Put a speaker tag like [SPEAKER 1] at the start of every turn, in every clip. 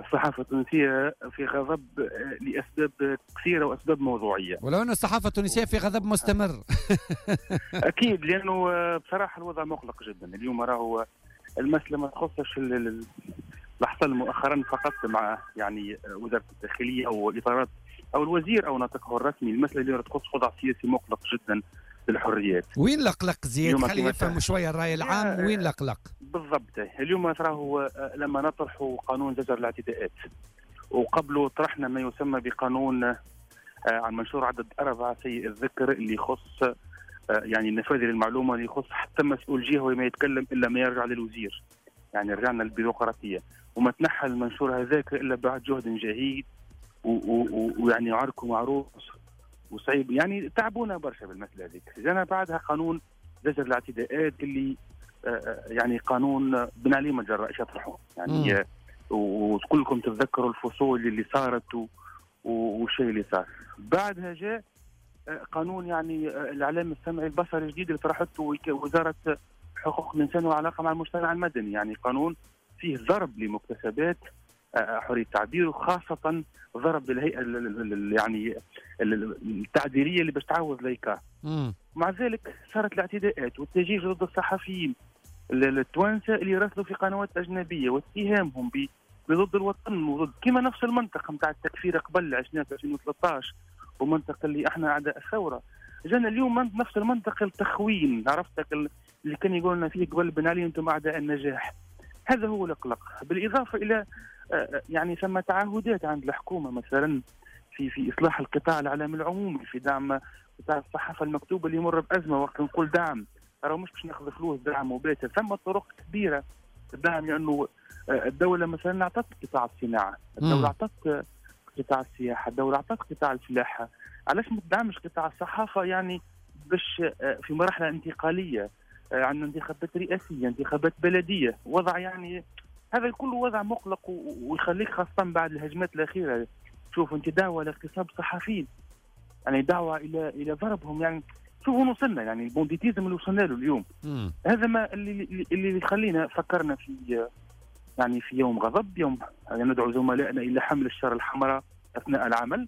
[SPEAKER 1] الصحافة التونسية في غضب لأسباب كثيرة وأسباب موضوعية.
[SPEAKER 2] ولو أن الصحافة التونسية في غضب مستمر.
[SPEAKER 1] أكيد، لأنه بصراحة الوضع مقلق جدا. اليوم راهو المسألة ما تخصش اللي حصل مؤخرا فقط مع يعني وزارة الداخلية أو الإطارات أو الوزير أو ناطقه الرسمي. المسألة اللي تخص وضع سياسي مقلق جدا للحريات.
[SPEAKER 2] وين لقلق زياد؟ خلي يفهم شوية الرأي العام. وين لقلق
[SPEAKER 1] بالضبط؟ اليوم تراه لما نطرحوا قانون زجر الاعتداءات، وقبله طرحنا ما يسمى بقانون عن منشور عدد 4 سيء الذكر اللي يخص يعني النفاذ للمعلومة، اللي يخص حتى مسؤول جهة وما يتكلم إلا ما يرجع للوزير. يعني رجعنا للبيروقراطية وما تنحى المنشور هذاك إلا بعد جهد جهيد ويعني عرك ومعروف وصعيب. يعني تعبونا برشا بالمسألة هذيك. جانا بعدها قانون زجر الاعتداءات اللي يعني قانون بن علي مجرى ايش يطرحوا يعني وكلكم تتذكروا الفصول اللي صارت والشيء اللي صار. بعدها جاء قانون يعني الاعلام السمعي البصري الجديد اللي طرحته وزاره حقوق الانسان وعلاقه مع المجتمع المدني. يعني قانون فيه ضرب لمكتسبات حريه التعبير، وخاصه ضرب للهيئه يعني التعديليه اللي باش تعوض لايكا. مع ذلك صارت الاعتداءات والتجيج ضد الصحفيين التوانسه اللي يراسلوا في قنوات اجنبيه واتهامهم بضد الوطن وضد كما نفس المنطقه نتاع التكفير قبل عشنا في 2013 ومنطقه اللي احنا اعداء الثوره. جانا اليوم نفس المنطقه التخوين، عرفتك اللي كان يقول لنا فيه قبل بن علي انتم اعداء النجاح. هذا هو القلق، بالاضافه الى يعني ثم تعهدات عند الحكومه مثلا في اصلاح القطاع الاعلامي العمومي، في دعم قطاع الصحافه المكتوبه اللي يمر بازمه. وقت نقول دعم راه مش باش ناخذ فلوس دعم مباشر، ثم طرق كبيره الدعم، لانه الدوله مثلا اعطت قطاع الصناعه، الدوله اعطت قطاع السياحه، الدوله اعطت قطاع الفلاحه. علاش ما تدعمش قطاع الصحافه يعني باش في مرحله انتقاليه عندنا انتخابات رئاسيه، انتخابات بلديه، وضع يعني هذا كله وضع مقلق ويخليك خاصه بعد الهجمات الاخيره. شوف انت دعوه لاغتصاب الصحفيين، يعني دعوه الى ضربهم. يعني شوفوا وصلنا، يعني البونديتيزم اللي وصلنا له اليوم. هذا ما اللي يخلينا فكرنا في يعني في يوم غضب، يوم يعني ندعو زملائنا الى حمل الشارة الحمراء اثناء العمل.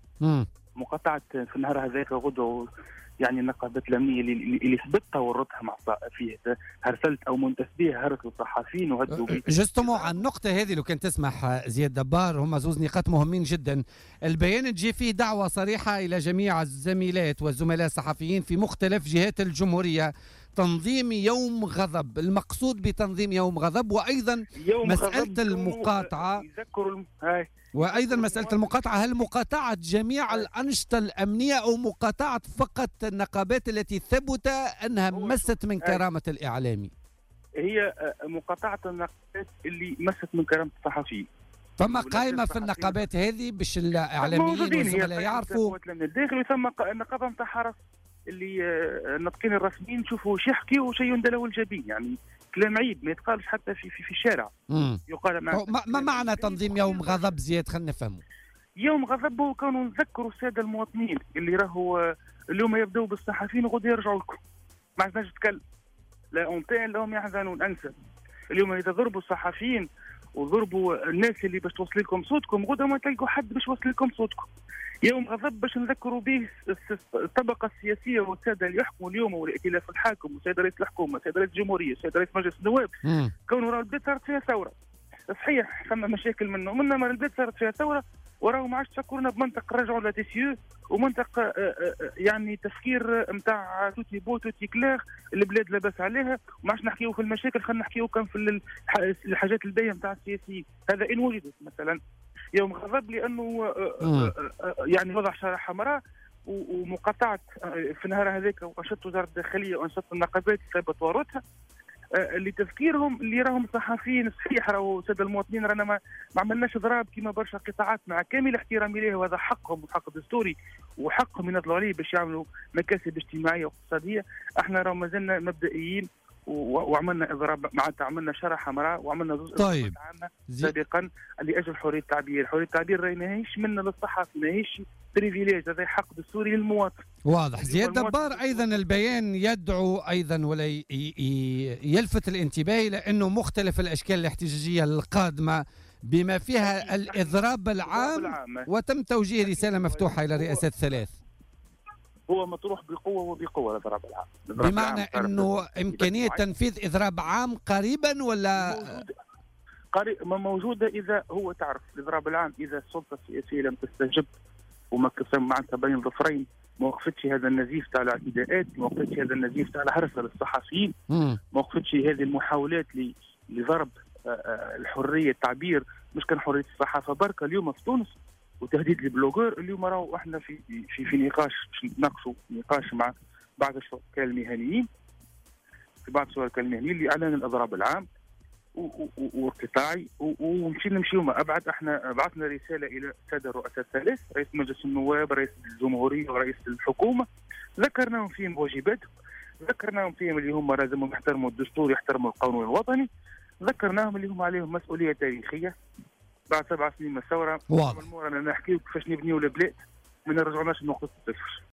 [SPEAKER 1] مقاطعه في النهار هذاك غدوه يعني النقابات الامنيه اللي ثبت تورطها مع فيه هرسلت او منتسبيه هرس الصحفيين وهدوا
[SPEAKER 2] جستمو على النقطه هذه لو كان تسمح زياد دبار. هم زوز نقاط مهمين جدا. البيان تجي فيه دعوه صريحه الى جميع الزميلات والزملاء الصحفيين في مختلف جهات الجمهوريه تنظيم يوم غضب. المقصود بتنظيم يوم غضب، وايضا
[SPEAKER 1] يوم
[SPEAKER 2] مساله المقاطعه وأيضا مسألة المقاطعة، هل مقاطعة جميع الأنشطة الأمنية أو مقاطعة فقط النقابات التي ثبت أنها مست من كرامة الإعلامي؟
[SPEAKER 1] هي مقاطعة النقابات اللي مست من كرامة الصحفيين.
[SPEAKER 2] فما قائمة في النقابات هذه باش الإعلاميين والزملاء يعرفوا
[SPEAKER 1] الداخل. ثم النقابة نتاع حرس اللي الناطقين الرسميين نشوفوا شي يحكي وشي يندلوا الجبين، يعني كلام عيب ما يتقالش حتى في الشارع. يقال
[SPEAKER 2] ما معنى تنظيم يوم غضب زياد؟ خلينا نفهمه.
[SPEAKER 1] يوم غضب هو كانوا نذكروا الساده المواطنين اللي راهو اليوم يبداوا بالصحفيين وغدا يرجعوا لكم، ما عندناش نتكلم، لا أنطين لهم يحزنون انسى. اليوم اذا ضربوا الصحفيين وضربوا الناس اللي باش توصل لكم صوتكم، غدا ما تلقوا حد باش يوصل لكم صوتكم. يوم غضب باش نذكروا به الطبقه السياسيه والساده اللي يحكموا اليوم والائتلاف الحاكم وسيد رئيس الحكومه وسيد رئيس الجمهوريه وسيد رئيس مجلس النواب. كونوا راه البلاد صارت فيها ثوره صحيح، ثم مشاكل منهم، انما البلاد صارت فيها ثوره وراهو ما عادش تفكرونا بمنطق رجعوا لا تيسيو ومنطق يعني تفكير نتاع توتي بو توتي كلاغ البلاد لاباس عليها. وما عادش نحكيو في المشاكل، خلينا نحكيو كان في الحاجات الباهيه نتاع السياسيين. هذا ان وجدت مثلا يوم غضب، لانه يعني وضع شارة حمراء ومقاطعه في النهار هذاك وانشطه وزاره الداخليه وانشطه النقابات ثابت ورثها لتذكيرهم اللي راهم صحفيين. صحيح راهو ساده المواطنين رانا ما عملناش ضراب كما برشا قطاعات، مع كامل احترامي ليه، وهذا حقهم وحق دستوري وحقهم ينضلوا عليه باش يعملوا مكاسب اجتماعيه واقتصاديه. احنا راهو مازلنا مبدئيين وعملنا اضراب، معناتها عملنا شارة حمراء وعملنا
[SPEAKER 2] طيب
[SPEAKER 1] سابقا لاجل حريه التعبير. حريه التعبير راهي ماهيش منا للصحفي، ماهيش بريفيليج، هذا حق دستوري للمواطن.
[SPEAKER 2] واضح. زياد دبار، ايضا البيان يدعو ايضا ولا يلفت الانتباه الى انه مختلف الاشكال الاحتجاجيه القادمه بما فيها الإضراب العام، وتم توجيه رسالة مفتوحة إلى رئاسة الثلاث.
[SPEAKER 1] هو مطروح بقوة وبقوة الإضراب العام،
[SPEAKER 2] بمعنى أنه إمكانية تنفيذ إضراب عام قريبا ولا
[SPEAKER 1] موجودة. إذا هو تعرف الإضراب العام، إذا السلطة السياسية لم تستجب وما معناتها بين الظفرين، ما وقفتش هذا النزيف تاع الاعتداءات، ما وقفتش هذا النزيف تاع الحرص على الصحفيين، ما وقفتش هذه المحاولات لضرب الحرية التعبير، مش كان حرية الصحافة بركة اليوم في تونس وتهديد البلوغور. اليوم راهو احنا في نقاش باش نتناقشوا نقاش مع بعض الشركاء المهنيين، في بعض الشركاء المهنيين لإعلان الإضراب العام والقطاعي، نمشيو ما أبعد. احنا بعثنا رسالة إلى السادة الرؤساء الثلاث، رئيس مجلس النواب، رئيس الجمهورية، ورئيس الحكومة، ذكرناهم فيهم واجباتهم، ذكرناهم فيهم اللي هم لازمهم يحترموا الدستور، يحترموا القانون الوطني، ذكرناهم اللي هم عليهم مسؤولية تاريخية بعد 7 سنين من الثورة.
[SPEAKER 2] واضح.
[SPEAKER 1] أنا نحكيو كيفاش نبنيو البلاد، ما نرجعناش لنقطة الصفر.